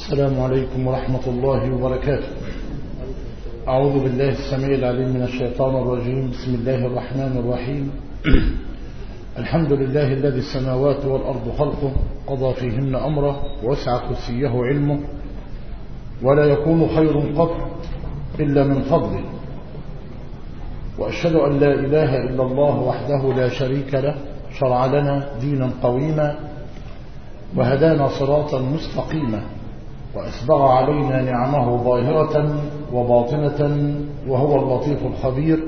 السلام عليكم ورحمة الله وبركاته. أعوذ بالله السميع العليم من الشيطان الرجيم. بسم الله الرحمن الرحيم. الحمد لله الذي السماوات والأرض خلقه قضى فيهن أمره ووسع كرسيه علمه ولا يكون خير قط إلا من فضله، وأشهد أن لا إله إلا الله وحده لا شريك له شرع لنا دينا قويما وهدانا صراطا مستقيما وأسبغ علينا نعمه ظاهرة وباطنة وهو اللطيف الخبير،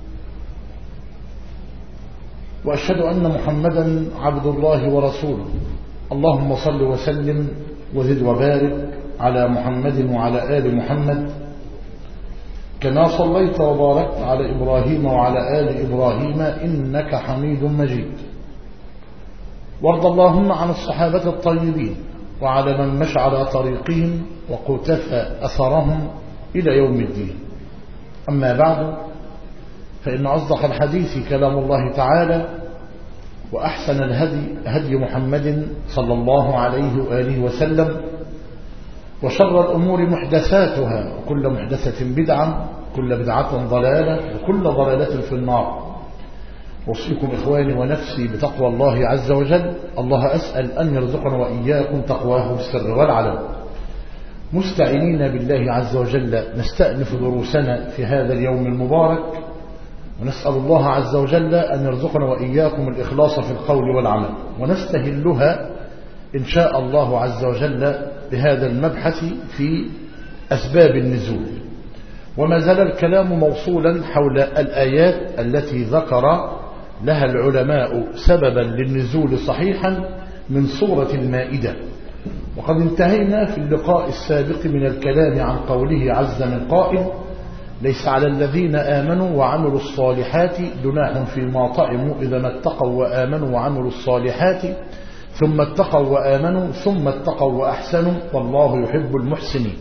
وأشهد أن محمدا عبد الله ورسوله. اللهم صل وسلم وزد وبارك على محمد وعلى آل محمد كما صليت وباركت على إبراهيم وعلى آل إبراهيم إنك حميد مجيد. وارض اللهم عن الصحابة الطيبين وعلى من مشى على طريقهم وقتفى أثرهم إلى يوم الدين. أما بعد، فإن أصدق الحديث كلام الله تعالى، وأحسن الهدي هدي محمد صلى الله عليه وآله وسلم، وشر الأمور محدثاتها وكل محدثة بدعة كل بدعة ضلالة وكل ضلالة في النار. أوصيكم إخواني ونفسي بتقوى الله عز وجل. الله أسأل أن يرزقنا وإياكم تقواه السر والعلم، مستعينين بالله عز وجل نستأنف دروسنا في هذا اليوم المبارك، ونسأل الله عز وجل أن يرزقنا وإياكم الإخلاص في القول والعمل، ونستهلها إن شاء الله عز وجل بهذا المبحث في أسباب النزول. وما زال الكلام موصولا حول الآيات التي ذكر لها العلماء سببا للنزول صحيحا من سورة المائدة. وقد انتهينا في اللقاء السابق من الكلام عن قوله عز من قائل: ليس على الذين آمنوا وعملوا الصالحات جناح فيما طعموا إذا ما اتقوا وآمنوا وعملوا الصالحات ثم اتقوا وآمنوا ثم اتقوا وأحسنوا والله يحب المحسنين.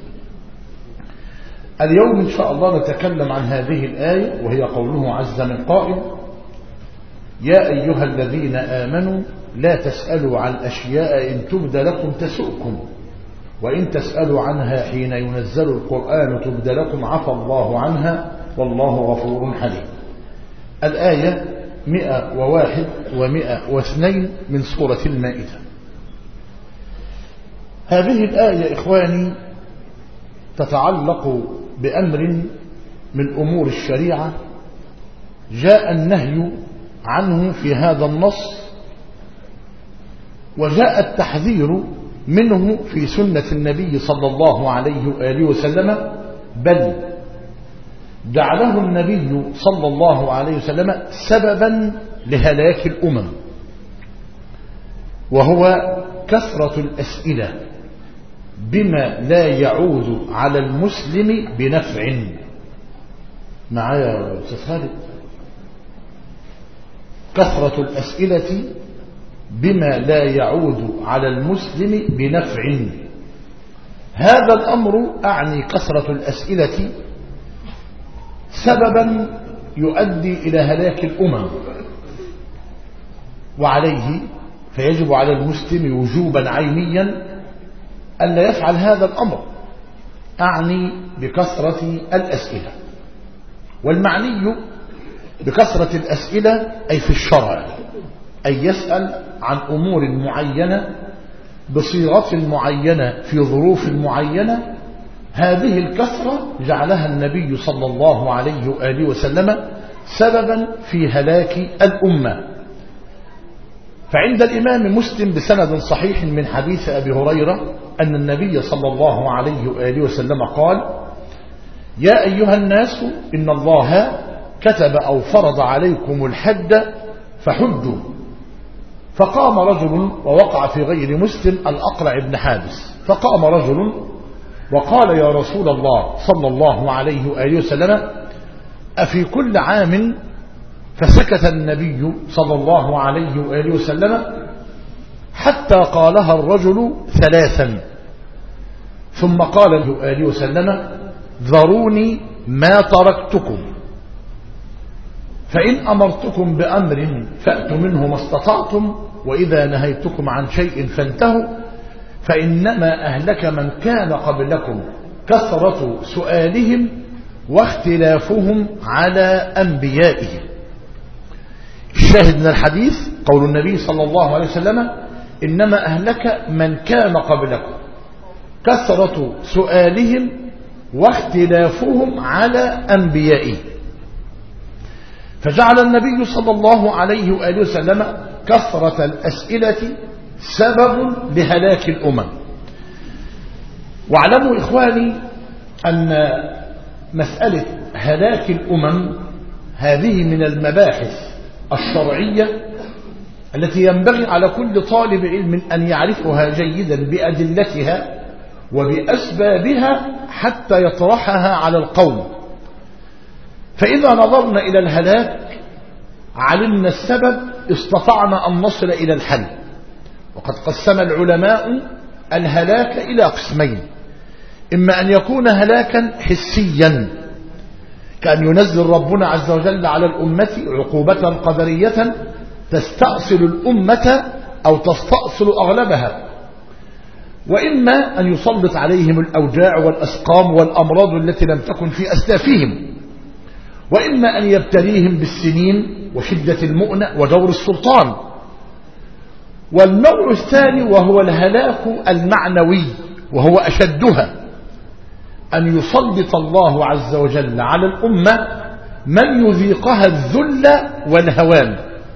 اليوم إن شاء الله نتكلم عن هذه الآية، وهي قوله عز من قائل: يا أيها الذين آمنوا لا تسألوا عن أشياء إن تبد لكم تسؤكم وإن تسألوا عنها حين ينزل القرآن تبد لكم عفى الله عنها والله غفور حليم. الآية 101 و102 من سورة المائدة. هذه الآية إخواني تتعلق بأمر من أمور الشريعة جاء النهي عنه في هذا النص، وجاء التحذير منه في سنة النبي صلى الله عليه وآله وسلم، بل جعله النبي صلى الله عليه وسلم سببا لهلاك الأمم، وهو كثرة الأسئلة بما لا يعود على المسلم بنفع. معايا يا أستاذ خالد؟ كثرة الأسئلة بما لا يعود على المسلم بنفع. هذا الأمر أعني كثرة الأسئلة سببا يؤدي إلى هلاك الأمم، وعليه فيجب على المسلم وجوبا عينيا ألا يفعل هذا الأمر. أعني بكثرة الأسئلة، والمعني بكثرة الأسئلة أي في الشرع، أي يسأل عن أمور معينة بصيغة معينة في ظروف معينة. هذه الكثرة جعلها النبي صلى الله عليه وآله وسلم سببا في هلاك الأمة. فعند الإمام مسلم بسند صحيح من حديث أبي هريرة أن النبي صلى الله عليه وآله وسلم قال: يا أيها الناس إن الله كتب أو فرض عليكم الحج فحجوا. فقام رجل، ووقع في غير مسلم الأقرع بن حابس، فقام رجل وقال: يا رسول الله صلى الله عليه وآله وسلم أفي كل عام؟ فسكت النبي صلى الله عليه وآله وسلم حتى قالها الرجل ثلاثا، ثم قال له آله وسلم: ذروني ما تركتكم، فإن أمرتكم بأمر فأتوا منه ما استطعتم، وإذا نهيتكم عن شيء فانتهوا، فإنما أهلك من كان قبلكم كثرة سؤالهم واختلافهم على أنبيائهم. الشاهد من الحديث قول النبي صلى الله عليه وسلم: إنما أهلك من كان قبلكم كثرة سؤالهم واختلافهم على أنبيائهم. فجعل النبي صلى الله عليه وآله وسلم كثرة الأسئلة سبب لهلاك الأمم. واعلموا إخواني أن مسألة هلاك الأمم هذه من المباحث الشرعية التي ينبغي على كل طالب علم أن يعرفها جيدا بأدلتها وبأسبابها حتى يطرحها على القوم. فإذا نظرنا إلى الهلاك علمنا السبب، استطعنا أن نصل إلى الحل. وقد قسم العلماء الهلاك إلى قسمين: إما أن يكون هلاكا حسيا كأن ينزل ربنا عز وجل على الأمة عقوبة قدرية تستأصل الأمة أو تستأصل أغلبها، وإما أن يسلط عليهم الأوجاع والأسقام والأمراض التي لم تكن في أسلافهم، وإما أن يبتليهم بالسنين وشدة المؤنة ودور السلطان. والنوع الثاني وهو الهلاك المعنوي وهو أشدها، أن يسلط الله عز وجل على الأمة من يذيقها الذل والهوان،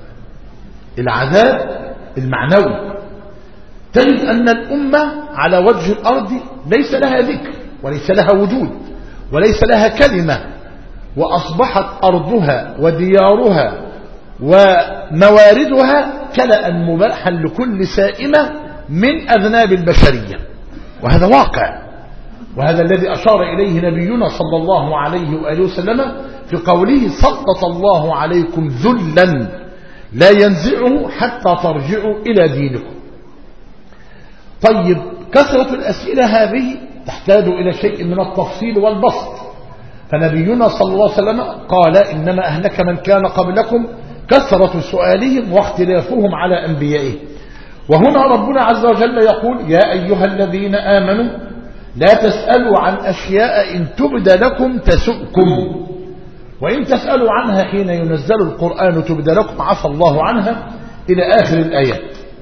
العذاب المعنوي. تجد أن الأمة على وجه الأرض ليس لها ذكر وليس لها وجود وليس لها كلمة، وأصبحت أرضها وديارها ومواردها كلأ مباحا لكل سائمة من أذناب البشرية. وهذا واقع، وهذا الذي أشار إليه نبينا صلى الله عليه وآله وسلم في قوله: سلط الله عليكم ذلا لا ينزعه حتى ترجعوا إلى دينكم. طيب، كثرة الأسئلة هذه تحتاج إلى شيء من التفصيل والبسط. فنبينا صلى الله عليه وسلم قال: إنما أهلك من كان قبلكم كثرة سؤالهم واختلافهم على أنبيائهم. وهنا ربنا عز وجل يقول: يا أيها الذين آمنوا لا تسألوا عن أشياء إن تبد لكم تسؤكم، وإن تسألوا عنها حين ينزل القرآن تبد لكم عفى الله عنها، إلى آخر الآيات.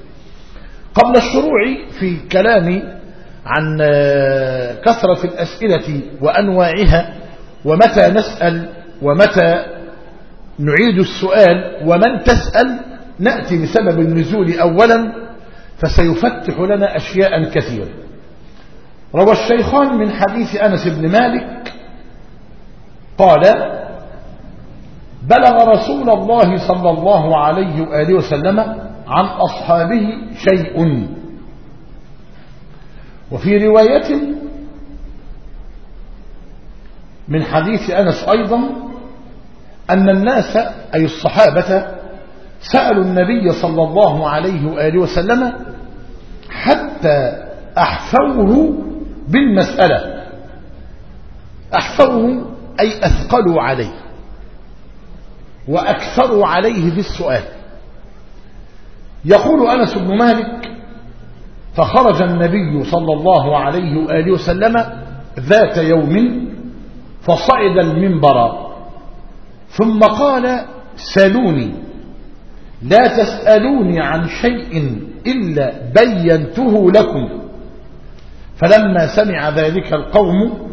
قبل الشروع في كلامي عن كثرة الأسئلة وأنواعها ومتى نسأل ومتى نعيد السؤال ومن تسأل، نأتي بسبب النزول أولا، فسيفتح لنا أشياء كثيرة. روى الشيخان من حديث أنس بن مالك قال: بلغ رسول الله صلى الله عليه وآله وسلم عن أصحابه شيء. وفي رواية من حديث أنس أيضا أن الناس أي الصحابة سألوا النبي صلى الله عليه وآله وسلم حتى أحفوه بالمسألة. أحفوه أي أثقلوا عليه وأكثروا عليه في السؤال. يقول أنس بن مالك: فخرج النبي صلى الله عليه وآله وسلم ذات يوم فصعد المنبر ثم قال: سلوني لا تسألوني عن شيء إلا بينته لكم. فلما سمع ذلك القوم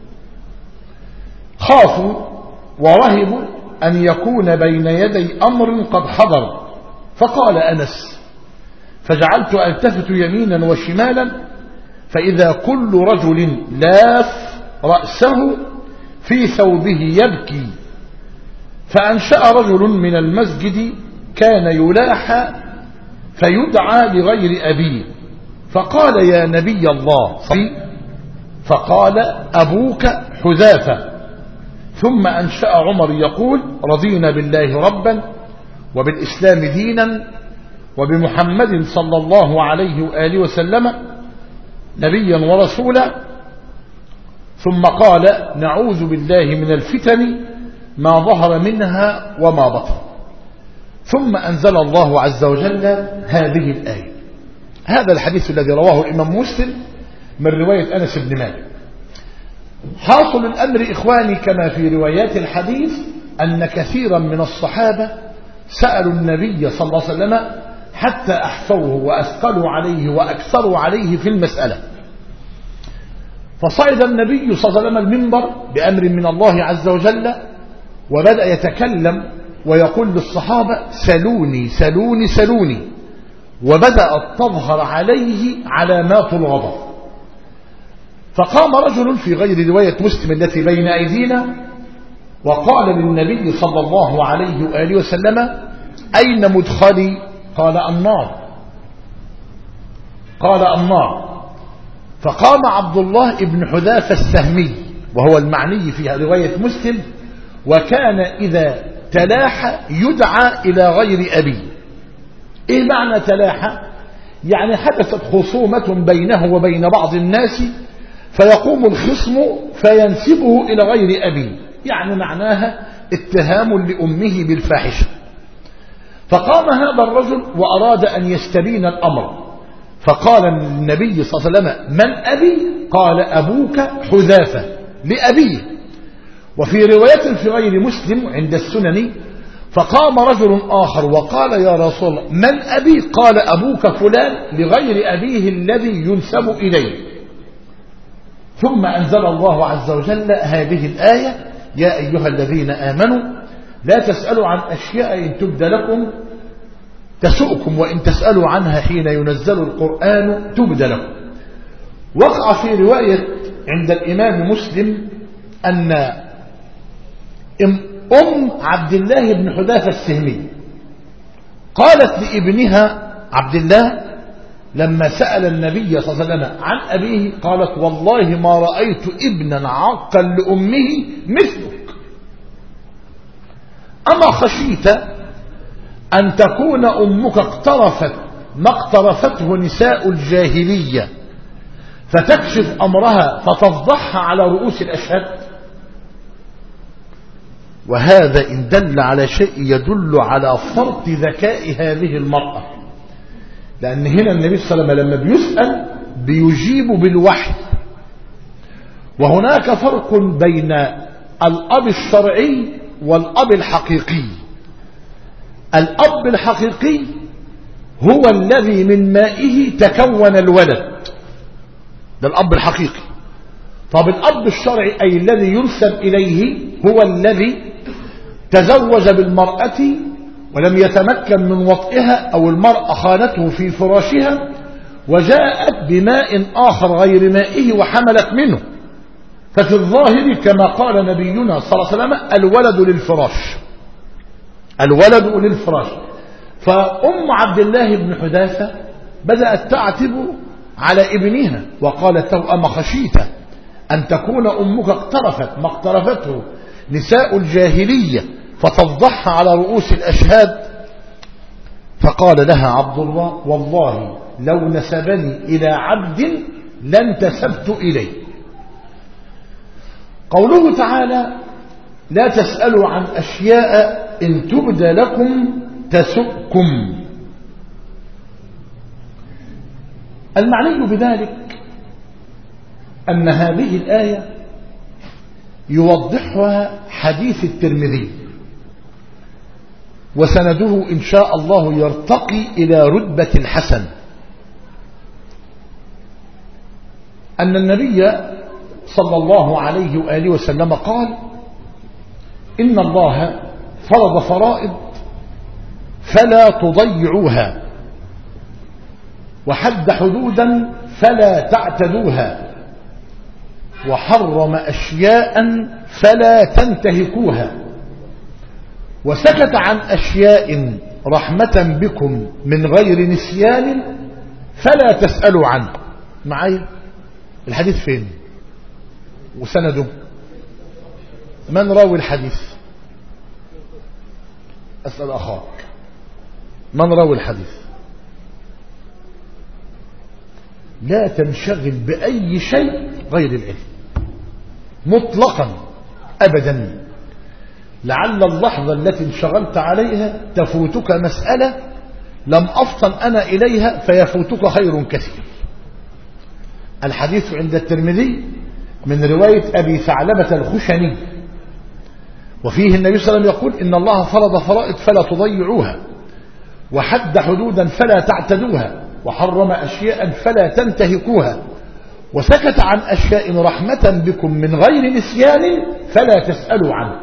خافوا ورهبوا أن يكون بين يدي أمر قد حضر. فقال أنس: فجعلت ألتفت يمينا وشمالا فإذا كل رجل لاف رأسه في ثوبه يبكي. فأنشأ رجل من المسجد كان يلاحى فيدعى لغير أبيه، فقال: يا نبي الله. فقال: أبوك حذافة. ثم أنشأ عمر يقول: رضينا بالله ربا وبالإسلام دينا وبمحمد صلى الله عليه وآله وسلم نبيا ورسولا. ثم قال: نعوذ بالله من الفتن ما ظهر منها وما بطن. ثم أنزل الله عز وجل هذه الآية. هذا الحديث الذي رواه الإمام مسلم من رواية أنس بن مالك. حاصل الأمر إخواني كما في روايات الحديث أن كثيرا من الصحابة سألوا النبي صلى الله عليه وسلم حتى أحفوه وأثقلوا عليه وأكثروا عليه في المسألة. فصعد النبي صلى الله عليه وسلم المنبر بأمر من الله عز وجل وبدأ يتكلم ويقول للصحابة سلوني سلوني سلوني، وبدأت تظهر عليه علامات الغضب. فقام رجل في غير رواية مسلم التي بين أيدينا وقال للنبي صلى الله عليه وآله وسلم أين مدخلي؟ قال النار. قال النار. فقام عبد الله بن حذافة السهمي وهو المعني في رواية مسلم، وكان إذا تلاح يدعى إلى غير أبيه. إيه معنى تلاح؟ يعني حدثت خصومة بينه وبين بعض الناس فيقوم الخصم فينسبه إلى غير أبيه، يعني معناها اتهام لأمه بالفاحشة. فقام هذا الرجل وأراد أن يستبين الأمر، فقال النبي صلى الله عليه وسلم من أبي؟ قال أبوك حذافة لأبيه. وفي رواية في غير مسلم عند السنن فقام رجل آخر وقال يا رسول الله من أبي؟ قال أبوك فلان لغير أبيه الذي ينسب إليه. ثم أنزل الله عز وجل هذه الآية يا أيها الذين آمنوا لا تسألوا عن أشياء إن تبد لكم تسؤكم وإن تسألوا عنها حين ينزل القرآن تبد لكم. وقع في رواية عند الإمام مسلم أن أم عبد الله بن حذافة السهمي قالت لابنها عبد الله لما سأل النبي صلى الله عليه وسلم عن أبيه قالت والله ما رأيت ابنا عاقا لأمه مثلك، أما خشيت أن تكون أمك اقترفت ما اقترفته نساء الجاهلية فتكشف أمرها فتفضحها على رؤوس الأشهاد. وهذا إن دل على شيء يدل على فرط ذكاء هذه المرأة، لأن هنا النبي صلى الله عليه وسلم لما بيسأل بيجيب بالوحي، وهناك فرق بين الأب الشرعي والأب الحقيقي. الأب الحقيقي هو الذي من مائه تكون الولد، ده الأب الحقيقي. طب الأب الشرعي أي الذي ينسب إليه هو الذي تزوج بالمرأة ولم يتمكن من وطئها أو المرأة خانته في فراشها وجاءت بماء آخر غير مائه وحملت منه، ففي الظاهر كما قال نبينا صلى الله عليه وسلم الولد للفراش، الولد للفراش. فأم عبد الله بن حذافة بدأت تعتب على ابنها وقالت له أما خشيت أن تكون أمك اقترفت ما اقترفته نساء الجاهلية فتفضحها على رؤوس الأشهاد؟ فقال لها عبد الله والله لو نسبني إلى عبد لانتسبت إليه. قوله تعالى لا تسألوا عن أشياء إن تبد لكم تسؤكم، المعني بذلك أن هذه الآية يوضحها حديث الترمذي وسنده إن شاء الله يرتقي إلى رتبة الحسن، أن النبي صلى الله عليه وآله وسلم قال إن الله فرض فرائض فلا تضيعوها وحد حدودا فلا تعتدوها وحرم أشياء فلا تنتهكوها وسكت عن أشياء رحمة بكم من غير نسيان فلا تسألوا عنه. معايا الحديث فين وسنده؟ من راوي الحديث؟ أسأل أخاك من راوي الحديث؟ لا تنشغل بأي شيء غير العلم مطلقا أبدا، لعل اللحظة التي انشغلت عليها تفوتك مسألة لم أفطن أنا إليها فيفوتك خير كثير. الحديث عند الترمذي من رواية أبي ثعلبة الخشني، وفيه النبي صلى الله عليه وسلم يقول إن الله فرض فرائض فلا تضيعوها، وحد حدودا فلا تعتدوها، وحرم أشياء فلا تنتهكوها، وسكت عن أشياء رحمة بكم من غير نسيان فلا تسألوا عنه.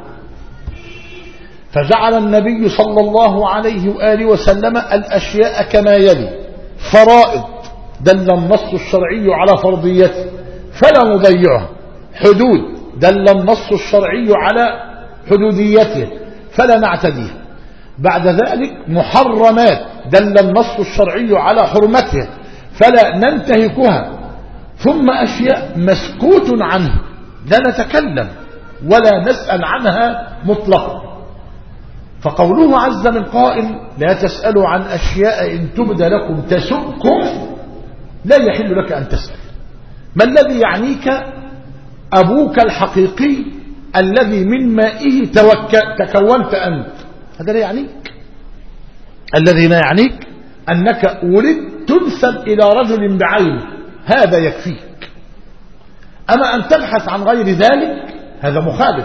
فجعل النبي صلى الله عليه وآله وسلم الأشياء كما يلي: فرائض دل النص الشرعي على فرضيته فلا نضيعها، حدود دل النص الشرعي على حدوديته فلا نعتديها، بعد ذلك محرمات دل النص الشرعي على حرمتها فلا ننتهكها، ثم أشياء مسكوت عنها لا نتكلم ولا نسأل عنها مطلقا. فقوله عز من قائل: لا تسألوا عن أشياء إن تبد لكم تسؤكم، لا يحل لك أن تسأل. ما الذي يعنيك؟ أبوك الحقيقي الذي من مائه تكونت أنت، هذا لا يعنيك. الذي لا يعنيك أنك ولدت تنسب إلى رجل بعينه، هذا يكفيك. أما أن تبحث عن غير ذلك هذا مخالف.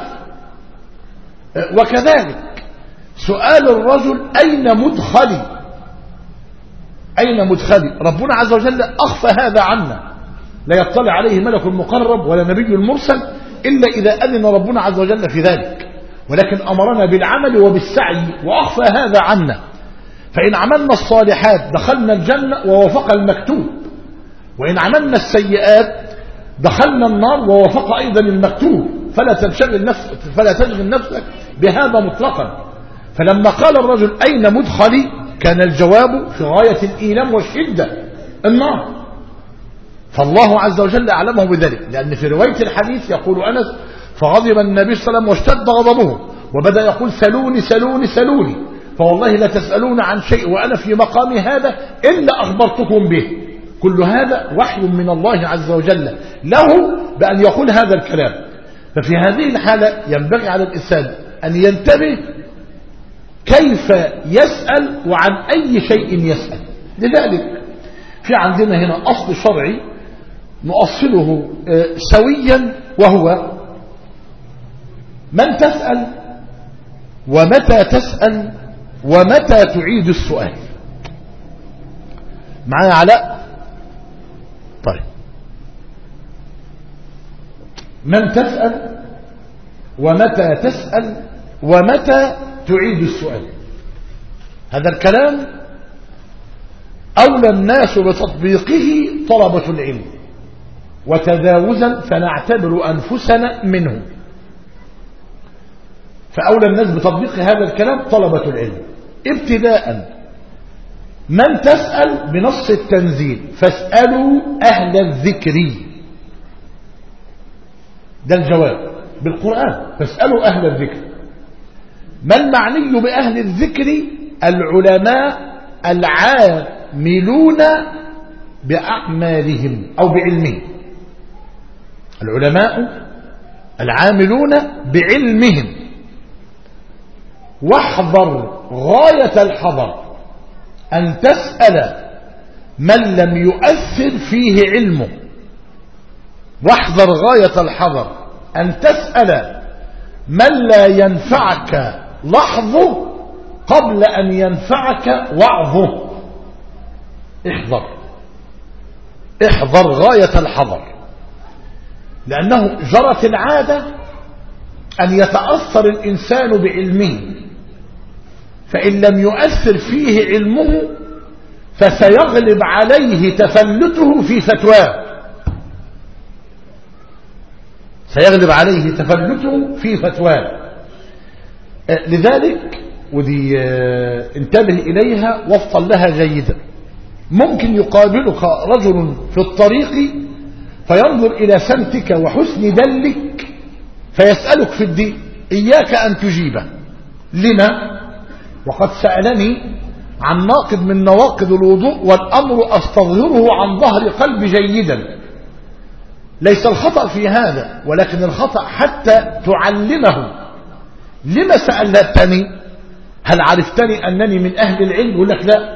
وكذلك سؤال الرجل: أين مدخلي؟ أين مدخلي؟ ربنا عز وجل أخفى هذا عنا، لا يطلع عليه ملك مقرب ولا نبي مرسل إلا إذا أذن ربنا عز وجل في ذلك، ولكن أمرنا بالعمل وبالسعي وأخفى هذا عنا. فإن عملنا الصالحات دخلنا الجنة ووفق المكتوب، وإن عملنا السيئات دخلنا النار ووفق أيضا المكتوب، فلا تشغل نفسك بهذا مطلقا. فلما قال الرجل: أين مدخلي؟ كان الجواب في غاية الإيلام والشدة: النار. فالله عز وجل أعلمه بذلك، لأن في رواية الحديث يقول أنس: فغضب النبي صلى الله عليه وسلم واشتد غضبه وبدأ يقول: سلوني سلوني سلوني، فوالله لا تسألون عن شيء وأنا في مقامي هذا إلا أخبرتكم به. كل هذا وحي من الله عز وجل له بأن يقول هذا الكلام. ففي هذه الحالة ينبغي على الإنسان أن ينتبه كيف يسأل وعن أي شيء يسأل. لذلك في عندنا هنا أصل شرعي نؤصله سويا، وهو: من تسأل، ومتى تسأل، ومتى تعيد السؤال. معايا علاء؟ طيب، من تسأل، ومتى تسأل، ومتى تعيد السؤال. هذا الكلام أولى الناس بتطبيقه طلبة العلم، وتجاوزا فنعتبر أنفسنا منه. فأولى الناس بتطبيق هذا الكلام طلبة العلم. ابتداء: من تسأل بنص التنزيل: فاسألوا أهل الذكر، ده الجواب بالقرآن، فاسألوا أهل الذكر. ما المعني بأهل الذكر؟ العلماء العاملون بأعمالهم أو بعلمهم، العلماء العاملون بعلمهم. واحذر غاية الحذر أن تسأل من لم يؤثر فيه علمه، واحذر غاية الحذر أن تسأل من لا ينفعك لحظه قبل أن ينفعك وعظه. احذر غاية الحذر، لأنه جرت العادة أن يتأثر الإنسان بعلمه، فإن لم يؤثر فيه علمه فسيغلب عليه تفلته في فتواه، سيغلب عليه تفلته في فتواه. لذلك ودي انتبه إليها وافطن لها جيدا. ممكن يقابلك رجل في الطريق فينظر إلى سمتك وحسن دلك فيسألك في الدين، إياك أن تجيبه. لما؟ وقد سألني عن ناقض من نواقض الوضوء والأمر أستظهره عن ظهر قلب جيدا. ليس الخطأ في هذا، ولكن الخطأ حتى تعلمه. لما سألتني؟ هل عرفتني أنني من أهل العلم؟ يقول لك لا،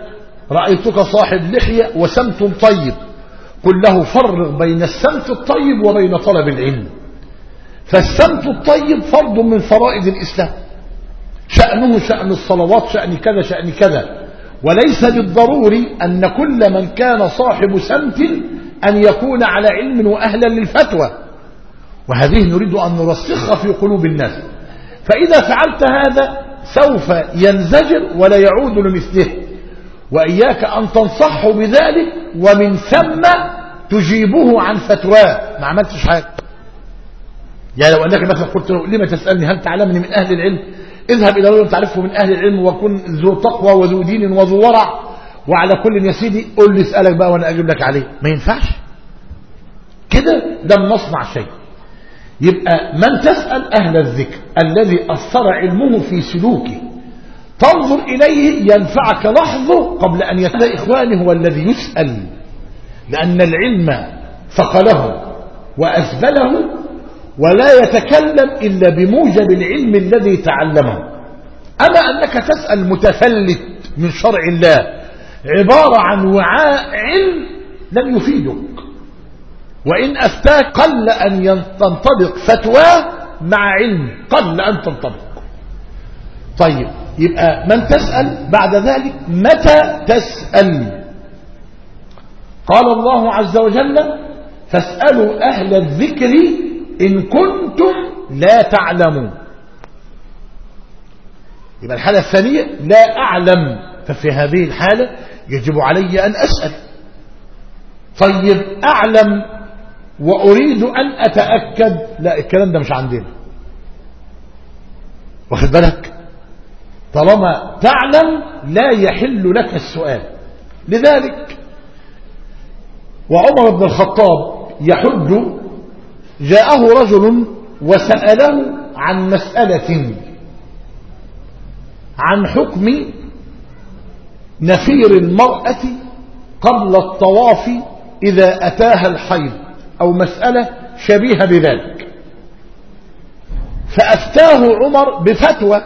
رأيتك صاحب لحية وسمت طيب، قل له فرق بين السمت الطيب وبين طلب العلم. فالسمت الطيب فرض من فرائض الإسلام، شأنه شأن الصلوات، شأن كذا شأن كذا، وليس بالضروري أن كل من كان صاحب سمت أن يكون على علم وأهلا للفتوى، وهذه نريد أن نرسخها في قلوب الناس. فإذا فعلت هذا سوف ينزجر ولا يعود لمثله، وإياك أن تنصحه بذلك ومن ثم تجيبه عن فتواه. ما عملتش حاجة. يعني لو أنك مثلا قلت له لما تسألني هل تعلمني من أهل العلم، اذهب إلى رجل تعرفه من أهل العلم وكن ذو تقوى وذو دين وذو ورع، وعلى كل يا سيدي قل لي اسألك بقى وأنا أجيب لك عليه. ما ينفعش كده، لم نصنع شيء. يبقى من تسأل أهل الذكر الذي أثر علمه في سلوكه، تنظر إليه ينفعك لحظه قبل أن يتبع. إخواني هو الذي يسأل، لأن العلم ثقله وأسبله، ولا يتكلم إلا بموجب العلم الذي تعلمه. أما أنك تسأل متفلت من شرع الله عبارة عن وعاء علم لن يفيدك، وإن أفتاك قل أن تنطبق فتواه مع علم، قل أن تنطبق. طيب، يبقى من تسأل بعد ذلك متى تسأل؟ قال الله عز وجل فاسألوا أهل الذكر إن كنتم لا تعلمون. يبقى الحالة الثانية لا أعلم، ففي هذه الحالة يجب علي أن أسأل. طيب أعلم وأريد أن أتأكد، لا الكلام ده مش عندنا، واخد بالك؟ طالما تعلم لا يحل لك السؤال. لذلك وعمر بن الخطاب يحج، جاءه رجل وسأله عن مسألة عن حكم نفير المرأة قبل الطواف إذا أتاها الحيض، أو مسألة شبيهة بذلك. فأفتاه عمر بفتوى،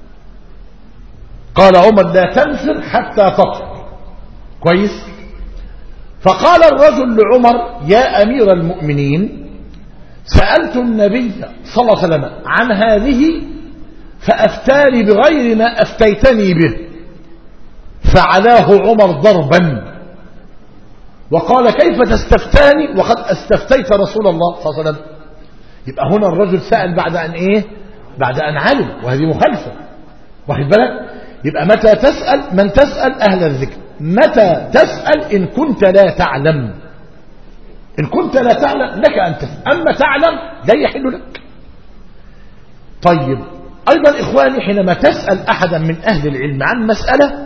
قال عمر لا تنفر حتى تطهر. كويس. فقال الرجل لعمر يا أمير المؤمنين، سألت النبي صلى الله عليه وسلم عن هذه فأفتاني بغير ما أفتيتني به، فعلاه عمر ضربا وقال كيف تستفتاني وقد استفتيت رسول الله صلى الله عليه وسلم. يبقى هنا الرجل سأل بعد أن إيه؟ بعد أن علم، وهذه مخالفة، واخد بالك؟ يبقى متى تسأل؟ من تسأل أهل الذكر. متى تسأل؟ إن كنت لا تعلم. إن كنت لا تعلم لك أن تسأل، أما تعلم لا يحل لك. طيب أيضا إخواني، حينما تسأل أحدا من أهل العلم عن مسألة،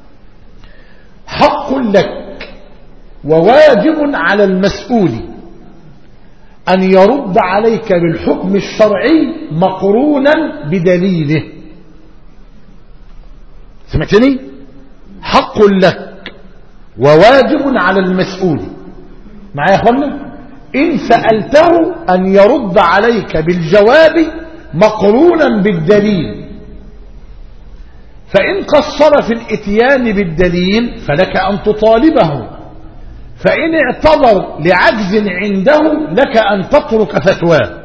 حق لك وواجب على المسؤول أن يرد عليك بالحكم الشرعي مقرونا بدليله. سمعتني؟ حق لك وواجب على المسؤول، معايا يا اخوانا؟ إن سألته أن يرد عليك بالجواب مقرونا بالدليل، فإن قصر في الإتيان بالدليل فلك أن تطالبه، فإن اعتذر لعجز عنده لك أن تترك فتواه،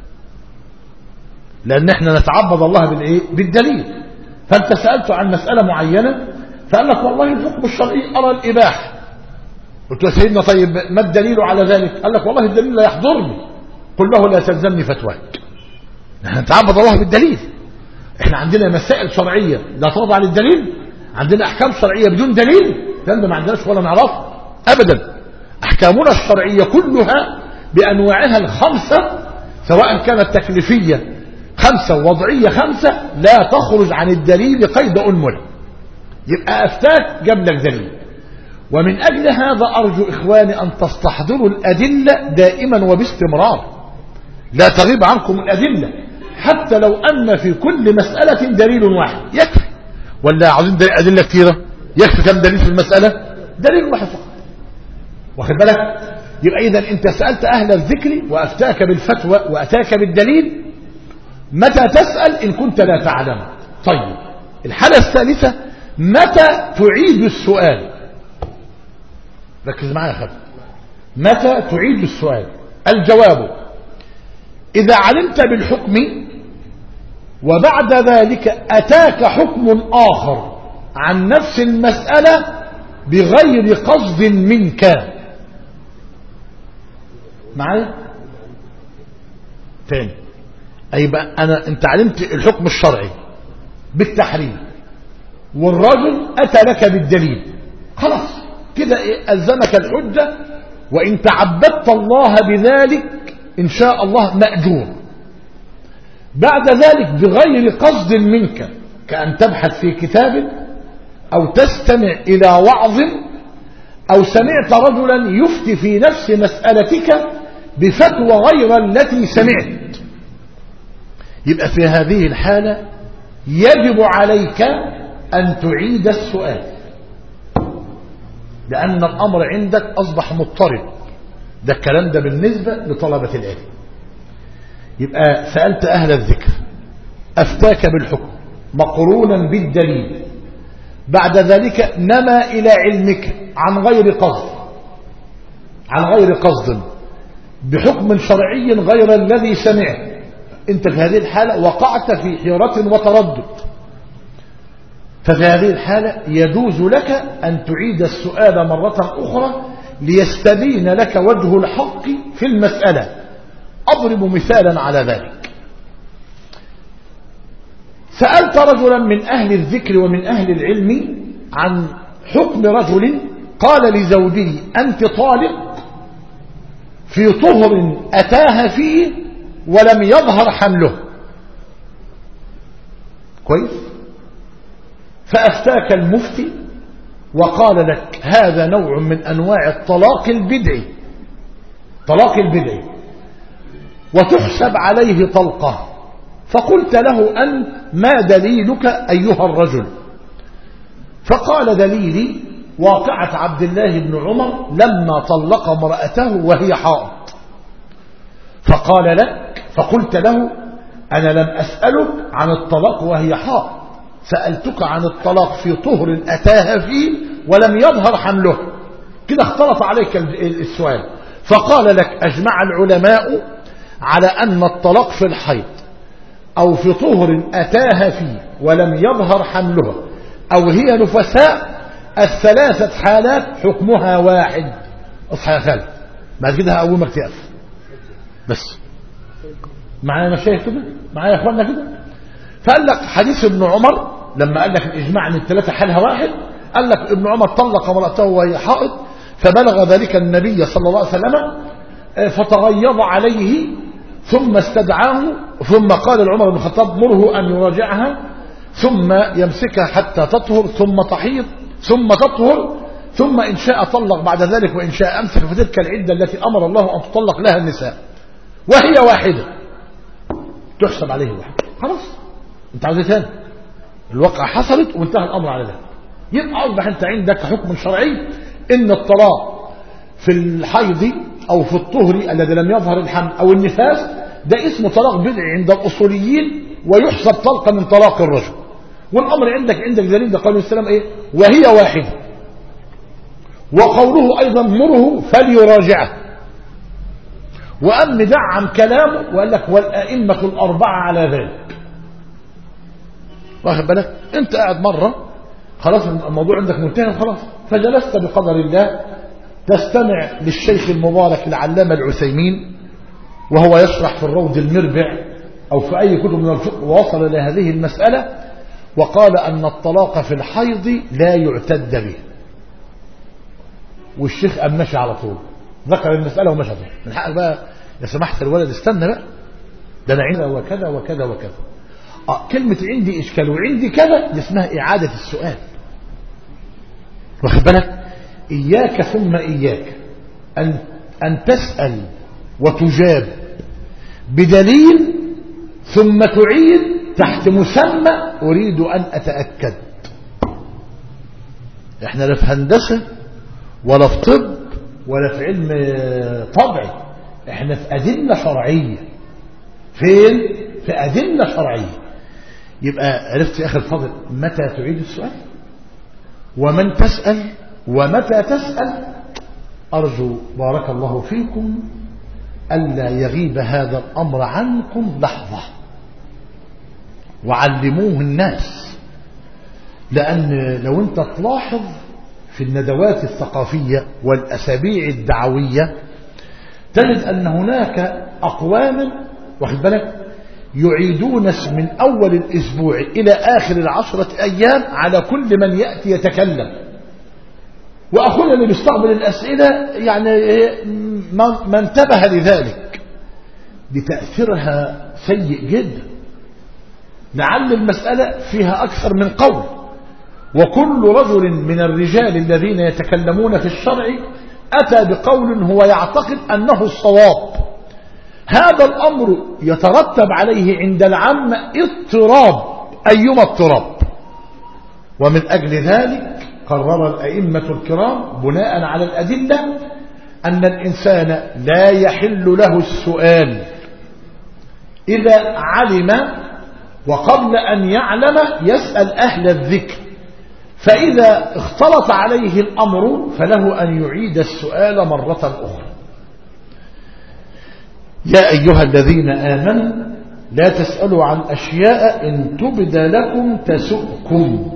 لأن احنا نتعبد الله بالدليل. فأنت سألته عن مسألة معينة فقال لك والله الحكم الشرعي أرى الإباحة. قلت له سيدنا طيب ما الدليل على ذلك؟ قال لك والله الدليل لا يحضرني. قل له لا تلزمني فتواك. نحن نتعبد الله بالدليل. احنا عندنا مسائل شرعية لا تخضع للدليل، عندنا أحكام شرعية بدون دليل، ده ما عندناش ولا نعرفه أبدا. أحكامنا الشرعية كلها بأنواعها الخمسة، سواء كانت تكليفية 5 ووضعية 5، لا تخرج عن الدليل قيد أنملة. يبقى أفتاك جاب لك دليل. ومن أجل هذا أرجو إخواني أن تستحضروا الأدلة دائما وباستمرار، لا تغيب عنكم الأدلة، حتى لو أن في كل مسألة دليل واحد يكفي، ولا عاوزين أدلة كثيرة؟ يكفي كم دليل في المسألة؟ دليل واحد فقط، واخد بالك؟ يبقى إذا أنت سألت أهل الذكر وأفتاك بالفتوى وأتاك بالدليل. متى تسأل؟ إن كنت لا تعلم. طيب الحالة الثالثة متى تعيد السؤال؟ ركز معايا يا خالد. متى تعيد السؤال؟ الجواب: إذا علمت بالحكم وبعد ذلك أتاك حكم آخر عن نفس المسألة بغير قصد منك. معايا تاني؟ أيبقى أنت علمت الحكم الشرعي بالتحريم والرجل أتى لك بالدليل، خلاص كده ألزمك الحجة، وإن تعبدت الله بذلك إن شاء الله مأجور. بعد ذلك بغير قصد منك، كأن تبحث في كتاب أو تستمع إلى وعظ أو سمعت رجلا يفتي في نفس مسألتك بفتوى غير التي سمعت، يبقى في هذه الحالة يجب عليك أن تعيد السؤال، لأن الأمر عندك أصبح مضطرب. ده الكلام ده بالنسبة لطلبة العلم. يبقى سألت أهل الذكر أفتاك بالحكم مقرونا بالدليل، بعد ذلك نما إلى علمك عن غير قصد بحكم شرعي غير الذي سمعت. أنت في هذه الحالة وقعت في حيرة وتردد، ففي هذه الحالة يجوز لك أن تعيد السؤال مرة أخرى ليستبين لك وجه الحق في المسألة. أضرب مثالا على ذلك. سألت رجلا من أهل الذكر ومن أهل العلم عن حكم رجل قال لزوجه: أنت طالق في طهر أتاها فيه ولم يظهر حمله. كويس؟ فأفتاك المفتي وقال لك: هذا نوع من أنواع الطلاق البدعي، وتحسب عليه طلقة. فقلت له: أنت ما دليلك أيها الرجل؟ فقال: دليلي واقعة عبد الله بن عمر لما طلق امرأته وهي حائض. فقلت له: أنا لم أسألك عن الطلاق وهي حائض، سألتك عن الطلاق في طهر أتاها فيه ولم يظهر حمله. كده اختلط عليك السؤال. فقال لك: أجمع العلماء على أن الطلاق في الحيض أو في طهر أتاها فيه ولم يظهر حملها أو هي نفساء، الثلاثة حالات حكمها واحد. اصحى يا خالد، بعد كده هقومك تقف. بس معايا مشايخ كده، معايا يا اخوانا كده. فقال لك حديث ابن عمر لما قال لك الإجماع ان الثلاثة حالها واحد، قال لك ابن عمر طلق امرأته وهي حائض، فبلغ ذلك النبي صلى الله عليه وسلم فتغيظ عليه ثم استدعاه، ثم قال لعمر بن الخطاب: مره أن يراجعها ثم يمسكها حتى تطهر ثم تحيض ثم تطهر، ثم إن شاء طلق بعد ذلك وإن شاء أمسك في تلك العدة التي أمر الله أن تطلق لها النساء، وهي واحدة تحسب عليه واحد. خلاص انت عاوز ايه تاني؟ الواقع حصلت وانتهى الأمر على ذلك. يبقى أصبح انت عندك حكم شرعي ان الطلاق في الحيض أو في الطهر الذي لم يظهر الحمل أو النفاس ده اسمه طلاق بدعي عند الأصوليين، ويحسب طلقة من طلاق الرجل. والأمر عندك دليل، ده قال السلام ايه؟ وهي واحدة. وقوله أيضا: مره فليراجعه. وأم دعم كلامه وقال لك: والأئمة الأربعة على ذلك. واخد بالك؟ انت قاعد مرة خلاص الموضوع عندك منتهي خلاص، فجلست بقدر الله تستمع للشيخ المبارك العلامة العثيمين وهو يشرح في الروض المربع أو في أي كتب من الفقه، ووصل إلى هذه المسألة وقال أن الطلاق في الحيض لا يعتد به. والشيخ قام ماشي على طول، ذكر المسألة ومشى. من حقك بقى يا سماحة الولد استنى بقى، ده أنا عندي وكذا وكذا وكذا. كلمة عندي إشكال وعندي كذا دي اسمها إعادة السؤال. واخد بالك؟ إياك ثم إياك أن تسأل وتجاب بدليل ثم تعيد تحت مسمى أريد أن أتأكد. احنا لا في هندسة ولا في طب ولا في علم طبعي، احنا في أدلة شرعية. فين؟ في أدلة شرعية. يبقى عرفت يا أخي الفاضل متى تعيد السؤال؟ ومن تسأل ومتى تسأل. أرجو بارك الله فيكم ألا يغيب هذا الأمر عنكم لحظة، وعلموه الناس. لأن لو أنت تلاحظ في الندوات الثقافية والأسابيع الدعوية تجد أن هناك أقواما واخد بالك يعيدون من أول الأسبوع إلى آخر 10 أيام على كل من يأتي يتكلم. وأخونا اللي بيستقبل الأسئلة يعني ما انتبه لذلك، بتأثيرها سيء جدا. لعل المسألة فيها أكثر من قول، وكل رجل من الرجال الذين يتكلمون في الشرع أتى بقول هو يعتقد أنه الصواب. هذا الأمر يترتب عليه عند العامة اضطراب، أيما اضطراب. ومن أجل ذلك قرر الأئمة الكرام بناء على الأدلة أن الإنسان لا يحل له السؤال إذا علم، وقبل أن يعلم يسأل أهل الذكر، فإذا اختلط عليه الأمر فله أن يعيد السؤال مرة أخرى. يا أيها الذين آمنوا لا تسألوا عن أشياء إن تبد لكم تسؤكم.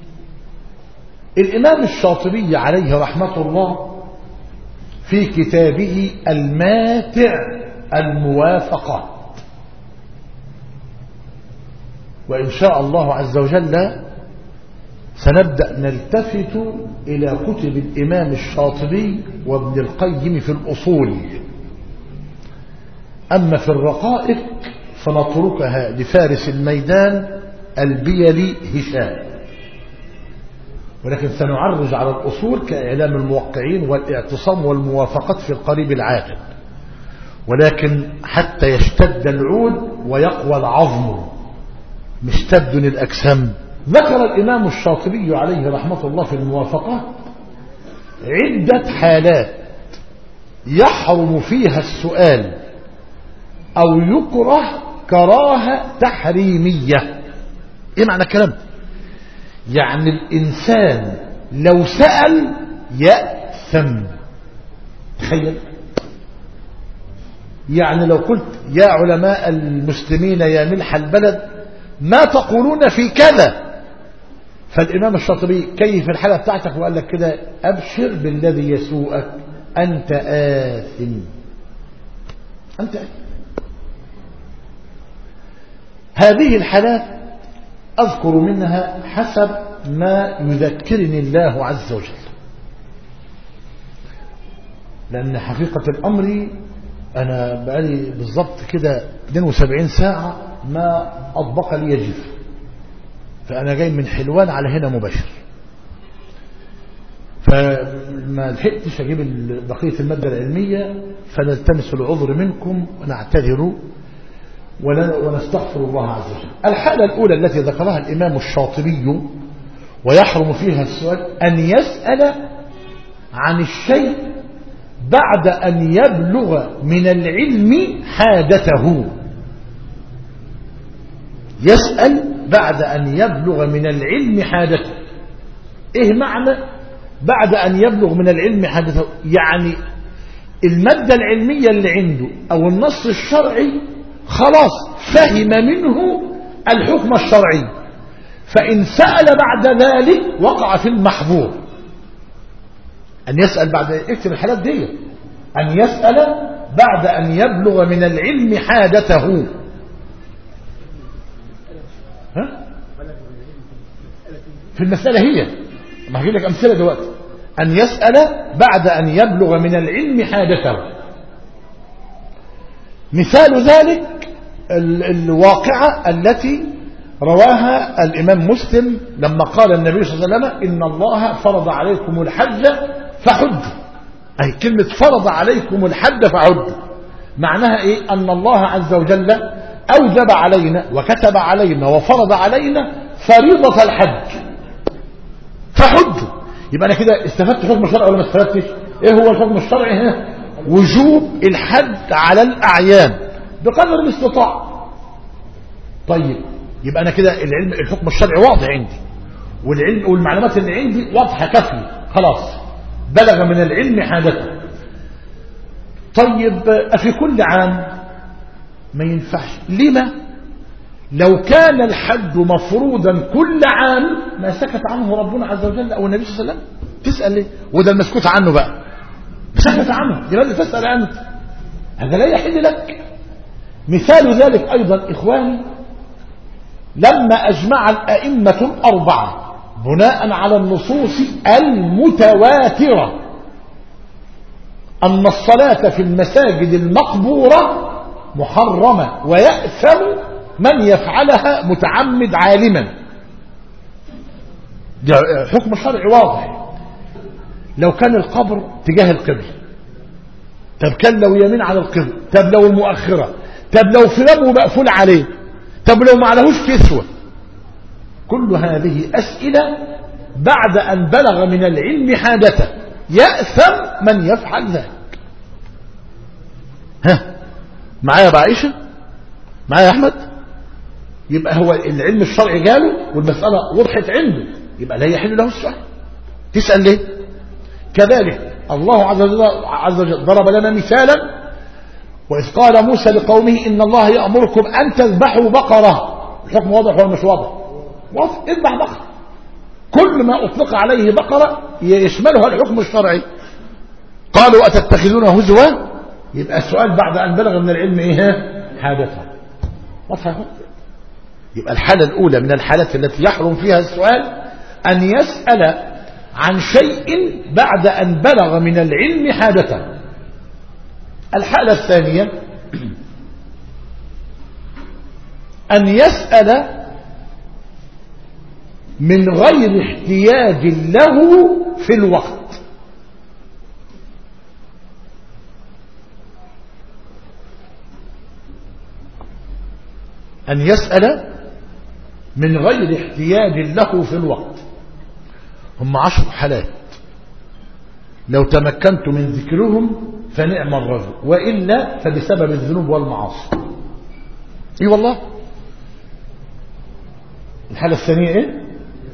الإمام الشاطبي عليه رحمة الله في كتابه الماتع الموافقات، وإن شاء الله عز وجل سنبدأ نلتفت إلى كتب الإمام الشاطبي وابن القيم في الأصول. أما في الرقائق فنتركها لفارس الميدان البيلي هشام، ولكن سنعرج على الأصول كإعلام الموقعين والاعتصام والموافقات في القريب العاجل، ولكن حتى يشتد العود ويقوى العظم مش تبدن الأجسام. ذكر الإمام الشاطبي عليه رحمة الله في الموافقات عدة حالات يحرم فيها السؤال أو يكره كراهة تحريمية. إيه معنى الكلام؟ يعني الإنسان لو سأل يأثم. تخيل، يعني لو قلت يا علماء المسلمين يا ملح البلد ما تقولون في كذا، فالإمام الشاطبي كيف الحالة بتاعتك وقال لك كده أبشر بالذي يسوءك أنت آثم، أنت آثم. هذه الحالات أذكر منها حسب ما يذكرني الله عز وجل، لأن حقيقة الأمر أنا بقالي بالضبط كده 72 ساعة ما أطبق لي جيف، فأنا جاي من حلوان على هنا مباشر، فما لحقتش أجيب بقية المادة العلمية، فنلتمس العذر منكم ونعتذر ونستغفر الله عز وجل. الحالة الأولى التي ذكرها الإمام الشاطبي ويحرم فيها السؤال أن يسأل عن الشيء بعد أن يبلغ من العلم حاجته. يسأل بعد أن يبلغ من العلم حاجته. إيه معنى بعد أن يبلغ من العلم حاجته؟ يعني المادة العلمية اللي عنده أو النص الشرعي خلاص فهم منه الحكم الشرعي، فإن سأل بعد ذلك وقع في المحظور. أن يسأل بعد، اكتب الحالات دي، أن يسأل بعد أن يبلغ من العلم حاجته. ها؟ في المسألة هي ما هجيب لك أمثلة دلوقتي. أن يسأل بعد أن يبلغ من العلم حاجته. مثال ذلك الواقعة التي رواها الإمام مسلم لما قال النبي صلى الله عليه وسلم إن الله فرض عليكم الحج فحجوا. أي كلمة فرض عليكم الحج فحجوا معناها إيه؟ أن الله عز وجل أوجب علينا وكتب علينا وفرض علينا فريضة الحج فحجوا. يبقى أنا كده استفدت حكم الشرع ولا ما استفدتش؟ إيه هو الحكم الشرعي هنا؟ وجوب الحج على الأعيان بقدر الاستطاع. طيب يبقى أنا كده الحكم الشرعي واضح عندي، والعلم والمعلومات اللي عندي واضحة كافية، خلاص بلغ من العلم حاجته. طيب أفي كل عام؟ ما ينفعش. لما؟ لو كان الحج مفروضا كل عام ما سكت عنه ربنا عز وجل أو النبي صلى الله عليه وسلم. تسأل ليه؟ وده المسكوت عنه بقى سكت عنه، لماذا تسأل عنه؟ هذا لا يحل لك. مثال ذلك أيضا إخواني، لما أجمع الأئمة الأربعة بناء على النصوص المتواترة أن الصلاة في المساجد المقبورة محرمة ويأثم من يفعلها متعمد عالما، حكم الشرع واضح. لو كان القبر تجاه القبل، طب كان لو يمين على القبل، طب لو المؤخرة، طب لو فلان مقفول عليه، طب لو ما عليهوش كسوة. كل هذه أسئلة بعد أن بلغ من العلم حاجته، يأثم من يفعل ذلك. ها معايا يا عائشة؟ معايا يا أحمد؟ يبقى هو العلم الشرعي قاله والمسألة وضحت عنده، يبقى لا يحل له السؤال. تسأل ليه؟ كذلك الله عز وجل ضرب لنا مثالا، وإذ قال موسى لقومه إن الله يأمركم أن تذبحوا بقرة. الحكم واضح ولا مش واضح؟ واضح. اذبح بقرة، كل ما أطلق عليه بقرة يشملها الحكم الشرعي. قالوا أتتخذون هزوا؟ يبقى السؤال بعد أن بلغ من العلم إيه؟ حاجتها. واضح. يبقى الحالة الأولى من الحالات التي يحرم فيها السؤال أن يسأل عن شيء بعد أن بلغ من العلم حاجته. الحالة الثانية أن يسأل من غير احتياج له في الوقت. أن يسأل من غير احتياج له في الوقت. هم 10 حالات، لو تمكنت من ذكرهم فنعم الرجل، وإلا فبسبب الذنوب والمعاصي. اي والله. الحالة الثانية ايه؟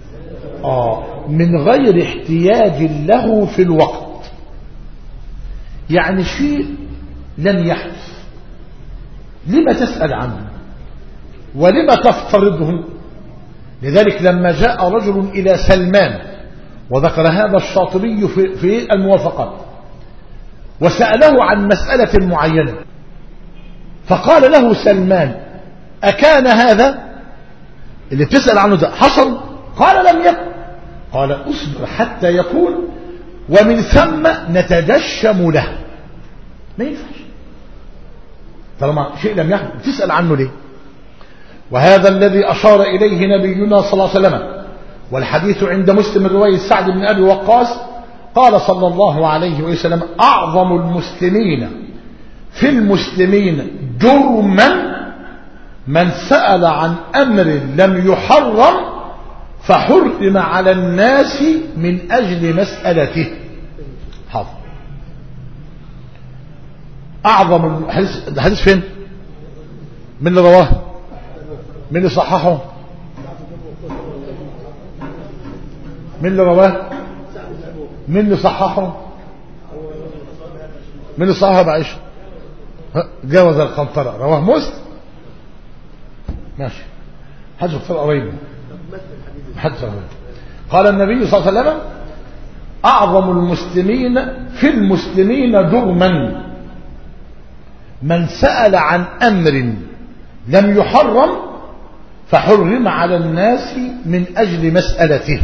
من غير احتياج له في الوقت، يعني شيء لم يحدث، لما تسأل عنه ولما تفترضه؟ لذلك لما جاء رجل إلى سلمان، وذكر هذا الشاطبي في الموافقات، وسأله عن مسألة معينة، فقال له سلمان أكان هذا اللي بتسأل عنه ده حصل؟ قال لم يكن. قال اصبر حتى يكون، ومن ثم نتدشم له. ما ينفعش طالما شيء لم يحدث تسأل عنه ليه؟ وهذا الذي أشار إليه نبينا صلى الله عليه وسلم، والحديث عند مسلم رواية سعد بن أبي وقاص، قال صلى الله عليه وسلم أعظم المسلمين في المسلمين جرما من سأل عن أمر لم يحرم فحرم على الناس من أجل مسألته. حاضر. أعظم الحديث فين؟ من اللي رواه؟ من اللي صححه؟ من اللي رواه؟ من اللي صححه؟ من اللي صححه بعيش؟ جاوز القنطرة، رواه مسلم. ماشي. حدث في قريب. حدث قريب. قال النبي صلى الله عليه وسلم أعظم المسلمين في المسلمين جرما من سأل عن أمر لم يحرم فحرم على الناس من أجل مسألته.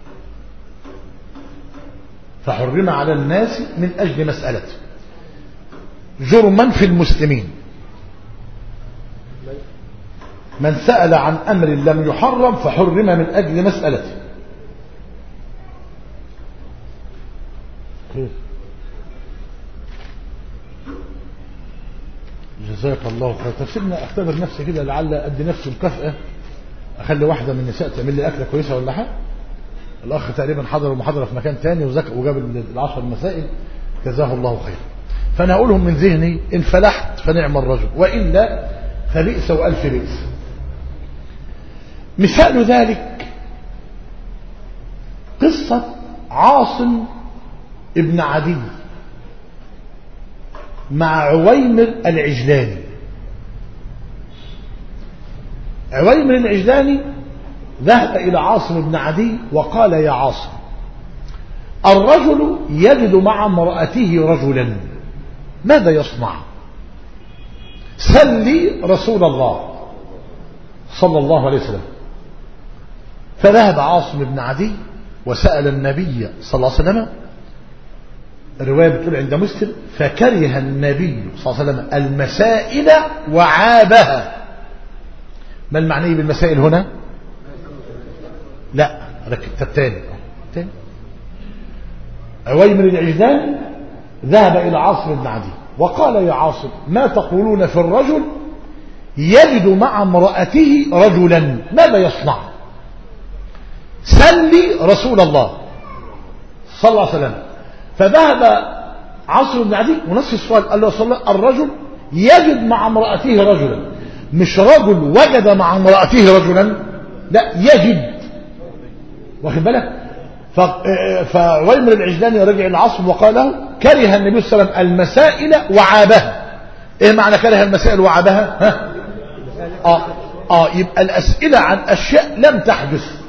فحرم على الناس من أجل مسألته. جرما في المسلمين من سأل عن أمر لم يحرم فحرم من أجل مسألته. جزاك الله خير. تفسيرنا اختبر نفسي كده لعل أدي نفسي مكافأة، أخلي واحدة من النساء تعمل لي أكلة كويسة ولا حاجة. الأخ تقريبا حضر المحاضرة في مكان تاني وجاب 10 مسائل، جزاه الله خير. فأنا أقولهم من ذهني، إن فلحت فنعم الرجل، وإلا فبئس وألف بئس. مثال ذلك قصة عاصم ابن عدي مع عويمر العجلاني. عويمر العجلاني ذهب إلى عاصم بن عدي وقال: يا عاصم، الرجل يجد مع امرأته رجلا، ماذا يصنع؟ سل لي رسول الله صلى الله عليه وسلم. فذهب عاصم بن عدي وسأل النبي صلى الله عليه وسلم. الرواية بتقول عند مسلم: فكره النبي صلى الله عليه وسلم المسائل وعابها. ما المعني بالمسائل هنا؟ لا ركب تاني. عويمر العجلاني ذهب إلى عاصم بن عدي وقال: يا عاصم، ما تقولون في الرجل يجد مع امرأته رجلا، ماذا يصنع؟ سل رسول الله صلى الله عليه وسلم. فذهب عاصم بن عدي ونفس السؤال، قال له: صلى الله، الرجل يجد مع امرأته رجلا، مش رجل وجد مع امرأته رجلا، لا، يجد. واخد بالك؟ فعويمر العجلاني رجع لعاصم وقال له: كره النبي صلى الله عليه وسلم المسائل وعابها. ايه معنى كره المسائل وعابها؟ يبقى الأسئلة عن أشياء لم تحدث،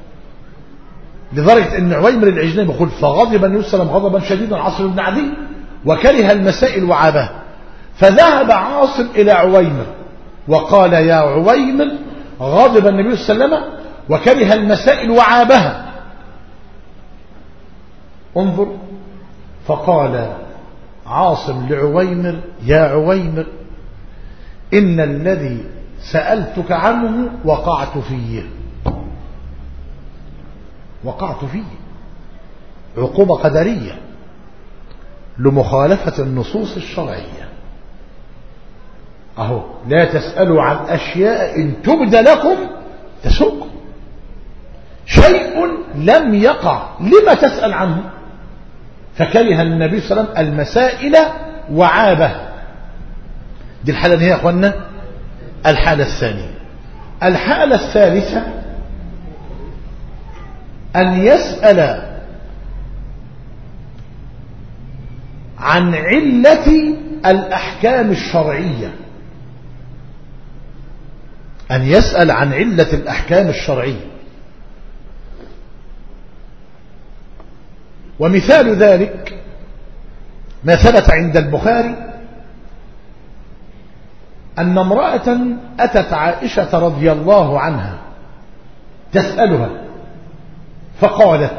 لدرجة ان عويمر العجلاني بيقول: فغضب النبي صلى الله عليه وسلم غضبا شديدا عاصم بن عدي وكره المسائل وعابها. فذهب عاصم إلى عويمر وقال: يا عويمر، غضب النبي صلى الله عليه وسلم وكره المسائل وعابها. انظر، فقال عاصم لعويمر: يا عويمر، إن الذي سألتك عنه وقعت فيه. عقوبة قدرية لمخالفة النصوص الشرعية. أهو: لا تسألوا عن أشياء إن تبد لكم تسؤكم. شيء لم يقع، لما تسأل عنه؟ فكره النبي صلى الله عليه وسلم المسائل وعابه. دي الحالة هي يا أخوانا الحالة الثانية. الحالة الثالثة أن يسأل عن علة الأحكام الشرعية. أن يسأل عن علة الأحكام الشرعية. ومثال ذلك ما ثبت عند البخاري أن امرأة أتت عائشة رضي الله عنها تسألها، فقالت،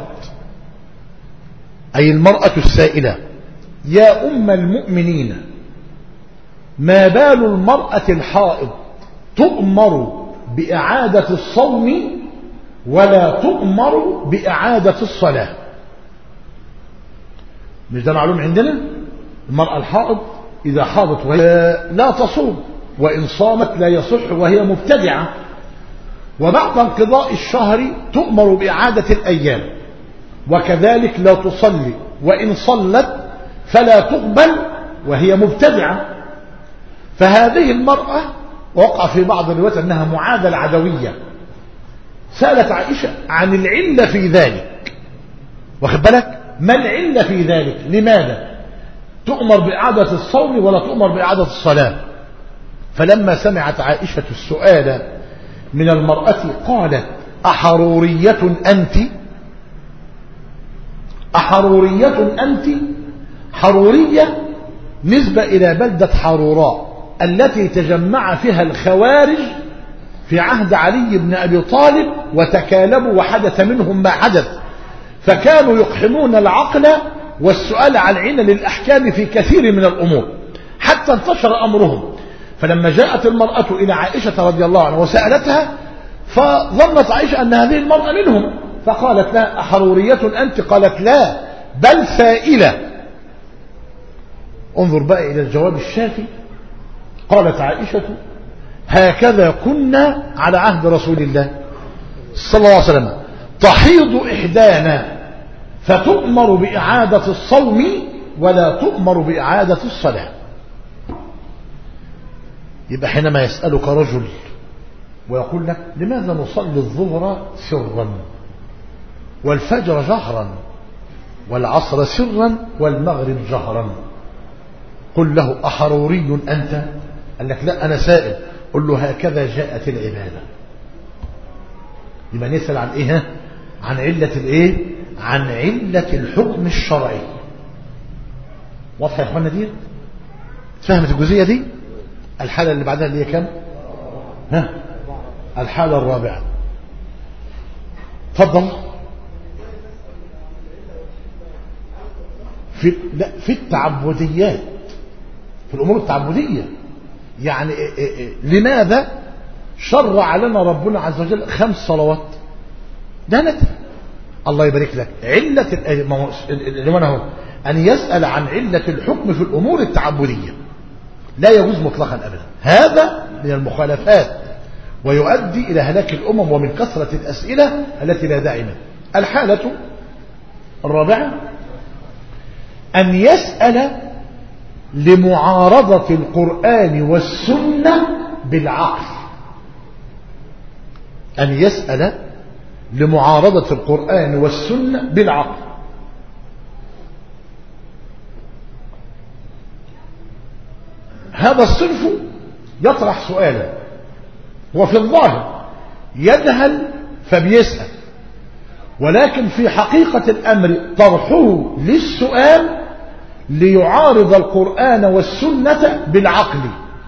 أي المرأة السائلة: يا أم المؤمنين، ما بال المرأة الحائض تؤمر بإعادة الصوم ولا تؤمر بإعادة الصلاة؟ مش ده معلوم عندنا؟ المرأة الحائض إذا حاضت وهي لا تصوم، وإن صامت لا يصح وهي مبتدعة، وبعد انقضاء الشهر تؤمر بإعادة الأيام، وكذلك لا تصلي، وإن صلت فلا تقبل وهي مبتدعة. فهذه المرأة وقع في بعض الروايات أنها معادة العدوية، سألت عائشة عن العلة في ذلك. واخد بالك؟ ما العلة في ذلك؟ لماذا تؤمر بإعادة الصوم ولا تؤمر بإعادة الصلاة؟ فلما سمعت عائشة السؤال من المرأة قالت: أحرورية أنت؟ أحرورية أنت؟ حرورية نسبة إلى بلدة حروراء التي تجمع فيها الخوارج في عهد علي بن أبي طالب وتكالبوا وحدث منهم ما حدث، فكانوا يقحمون العقل والسؤال عن علل الأحكام في كثير من الأمور حتى انتشر أمرهم. فلما جاءت المرأة إلى عائشة رضي الله عنها وسألتها، فظنت عائشة أن هذه المرأة منهم، فقالت لها: أحرورية أنت؟ قالت: لا، بل سائلة. انظر بقى إلى الجواب الشافي. قالت عائشة: هكذا كنا على عهد رسول الله صلى الله عليه وسلم، تحيض إحدانا فتؤمر بإعادة الصوم ولا تؤمر بإعادة الصلاة. يبقى حينما يسألك رجل ويقول لك: لماذا نصلي الظهر سرا؟ والفجر جهرا والعصر سرا والمغرب جهرا. قل له أحروري أنت؟ قال لك لا أنا سائل. قل له هكذا جاءت العبادة. يبقى نسأل عن إيه؟ عن علة الإيه؟ عن علة الحكم الشرعي. واضح يا إخوانا دي؟ فهمت الجزئية دي؟ الحالة اللي بعدها اللي هي كم؟ الحالة الرابعة. تفضل. في التعبديات، في الأمور التعبدية. يعني لماذا شرع لنا ربنا عز وجل 5 صلوات؟ ده ندر. الله يبارك لك. علة أن يسأل عن علة الحكم في الأمور التعبدية لا يجوز مطلقا أبدا. هذا من المخالفات ويؤدي إلى هلاك الأمم ومن كثرة الأسئلة التي لا داعي منها. الحالة الرابعة أن يسأل لمعارضة القرآن والسنة بالعقل. أن يسأل لمعارضة القرآن والسنة بالعقل. هذا الصنف يطرح سؤالا وفي الظاهر يجهل فبيسأل، ولكن في حقيقة الأمر طرحه للسؤال ليعارض القرآن والسنة بالعقل.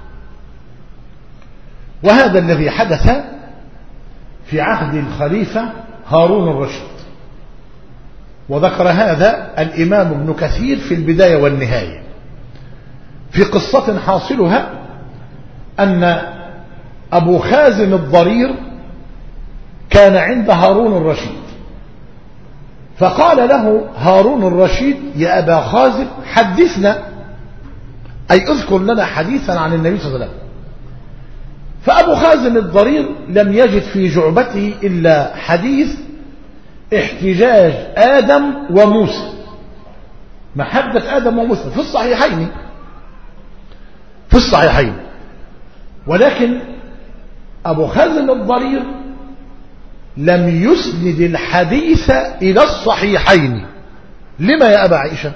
وهذا الذي حدث في عهد الخليفة هارون الرشيد، وذكر هذا الإمام ابن كثير في البداية والنهاية في قصة حاصلها أن أبو خازم الضرير كان عند هارون الرشيد، فقال له هارون الرشيد يا أبا خازم حدثنا، أي اذكر لنا حديثا عن النبي صلى الله عليه وسلم. فأبو خازم الضرير لم يجد في جعبته إلا حديث احتجاج آدم وموسى، محبة آدم وموسى في الصحيحين، في الصحيحين. ولكن أبو خازم الضرير لم يسند الحديث إلى الصحيحين. لما يا أبا عائشة؟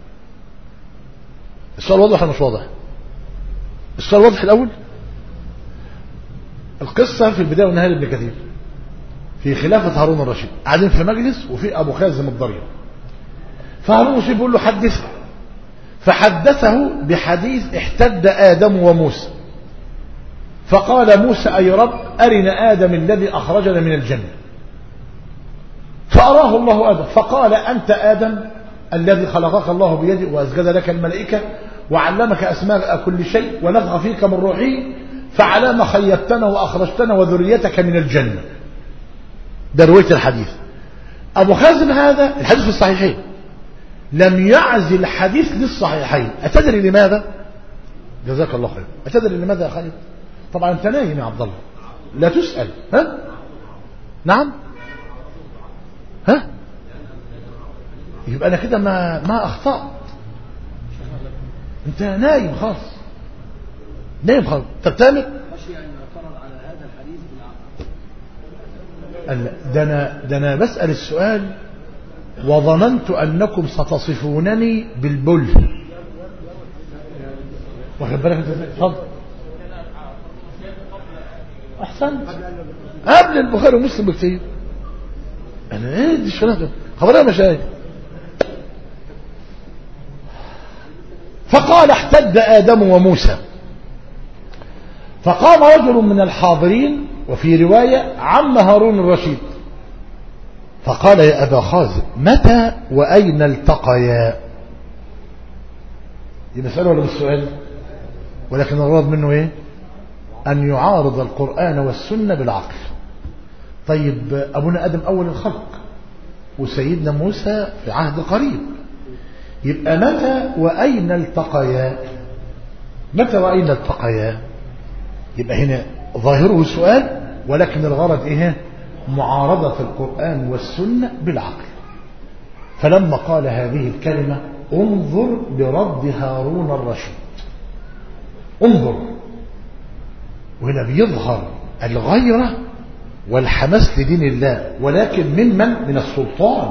السؤال واضح ولا مش واضح؟ السؤال واضح الأول. القصة في البداية والنهاية لابن كثير في خلافة هارون الرشيد، قاعدين في مجلس وفي أبو خازم الضرير، فهارون الرشيد بيقول له حدثه، فحدثه بحديث احتد آدم وموسى، فقال موسى أي رب أرنا آدم الذي أخرجنا من الجنة، فأراه الله آدم فقال أنت آدم الذي خلقك الله بيده وأسجد لك الملائكة وعلمك أسماء كل شيء ونفخ فيك من روحه، فعلى ما خيبتنا وأخرجتنا وذريتك من الجنة. ده رواية الحديث. أبو خازم هذا الحديث في الصحيحين لم يعزل الحديث للصحيحين. أتدري لماذا؟ جزاك الله خير. أتدري لماذا يا خالد؟ طبعا أنت نايم يا عبد الله، لا تسأل. ها؟ نعم؟ ها؟ يبقى أنا كده ما أخطأت. أنت نايم خالص، نايم خالص. تبتمر خشي أن يعترض على هذا الحديث بالعقل. ده أنا بسأل السؤال وظننت أنكم ستصفونني بالبل. واخد بالك أنت؟ اتفضل. أحسن قبل البخاري ومسلم بكتير. أنا إيه دي الشنطة خبرها مشايخ. فقال احتد آدم وموسى، فقام رجل من الحاضرين وفي رواية عم هارون الرشيد فقال يا أبا خازم متى وأين التقيا؟ دي مسألة ولا مش سؤال؟ ولكن الغرض منه ايه؟ أن يعارض القرآن والسنة بالعقل. طيب أبونا آدم أول الخلق وسيدنا موسى في عهد قريب، يبقى متى وأين التقيا؟ متى وأين التقيا؟ يبقى هنا ظاهره سؤال، ولكن الغرض ايه؟ معارضة القرآن والسنة بالعقل. فلما قال هذه الكلمة انظر برد هارون الرشيد، انظر، وهنا بيظهر الغيرة والحماس لدين الله، ولكن من السلطان.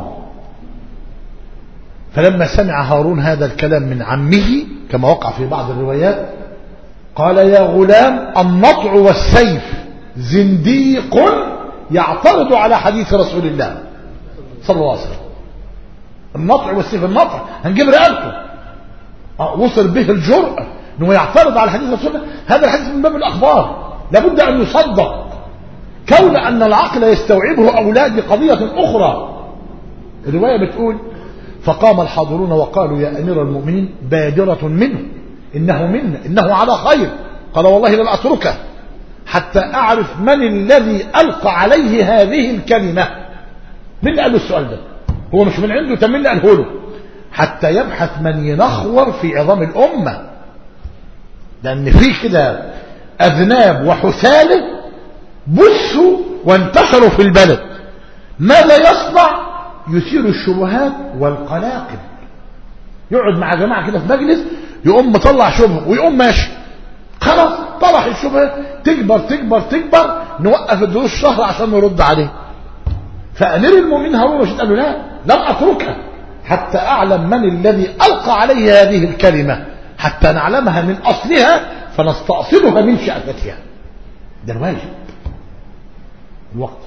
فلما سمع هارون هذا الكلام من عمه كما وقع في بعض الروايات قال يا غلام النطع والسيف زنديق يعترض على حديث رسول الله صلى الله عليه وسلم. النطع والسيف، النطع هنجيب رقبته، وصل به الجرأة انه يعترض على حديث رسول الله. هذا الحديث من باب الأخبار لابد أن يصدق، كون أن العقل يستوعبه أولاد قضية أخرى. الرواية بتقول فقام الحاضرون وقالوا يا أمير المؤمنين بادرة منه إنه منا إنه على خير. قال والله لن أتركه حتى أعرف من الذي ألقى عليه هذه الكلمة. من اللي قال له السؤال ده؟ هو مش من عنده، تم اللي قاله له، حتى يبحث من ينخور في عظام الأمة، لأن في كده أذناب وحثالة بثوا وانتشروا في البلد. ماذا يصنع؟ يثير الشبهات والقلاقل. يقعد مع جماعة كده في مجلس يقوم مطلع شبهه ويقوم ماشي، خلاص طرح الشبهة تكبر تكبر تكبر، نوقف الدروس شهر عشان نرد عليه. فأمير المؤمنين هارون الرشيد قال له لا لم أتركها حتى أعلم من الذي ألقى عليه هذه الكلمة، حتى نعلمها من أصلها فنستأصلها من شأفتها. ده الواجب. الوقت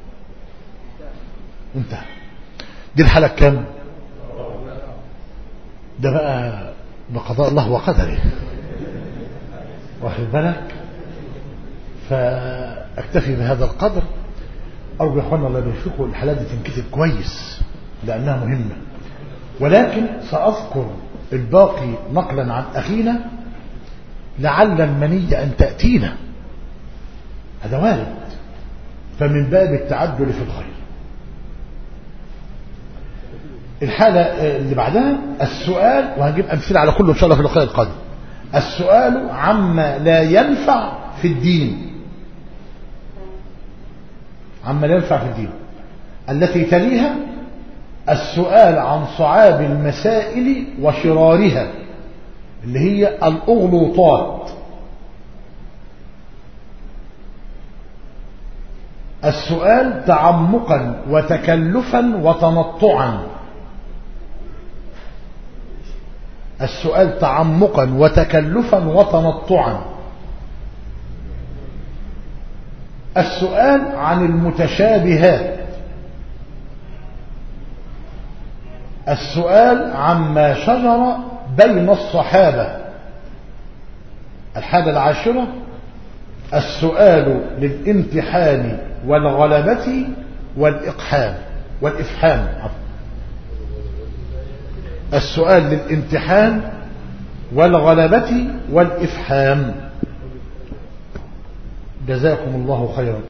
انتهى. دي الحالة كام؟ ده بقى بقضاء الله وقدره، واخد بالك؟ فاكتفي بهذا القدر. أرجو يا اخوانا الله يوفقكم الحالات دي تنكتب كويس لأنها مهمة، ولكن سأذكر الباقي نقلا عن أخينا لعل المنية أن تأتينا، هذا وارد، فمن باب التعدل في الخير. الحالة اللي بعدها السؤال، وهنجيب أمثلة على كله إن شاء الله في اللقاء القادم. السؤال عما لا ينفع في الدين، عما لا ينفع في الدين. التي تليها السؤال عن صعاب المسائل وشرارها اللي هي الأغلوطات. السؤال تعمقا وتكلفا وتنطعا. السؤال تعمقا وتكلفا وتنطعا. السؤال عن المتشابهات. السؤال عما شجر بين الصحابة. الحادة العاشرة السؤال للامتحان والغلبة والإفحام. السؤال للامتحان والغلبة والإفحام. جزاكم الله خيرا.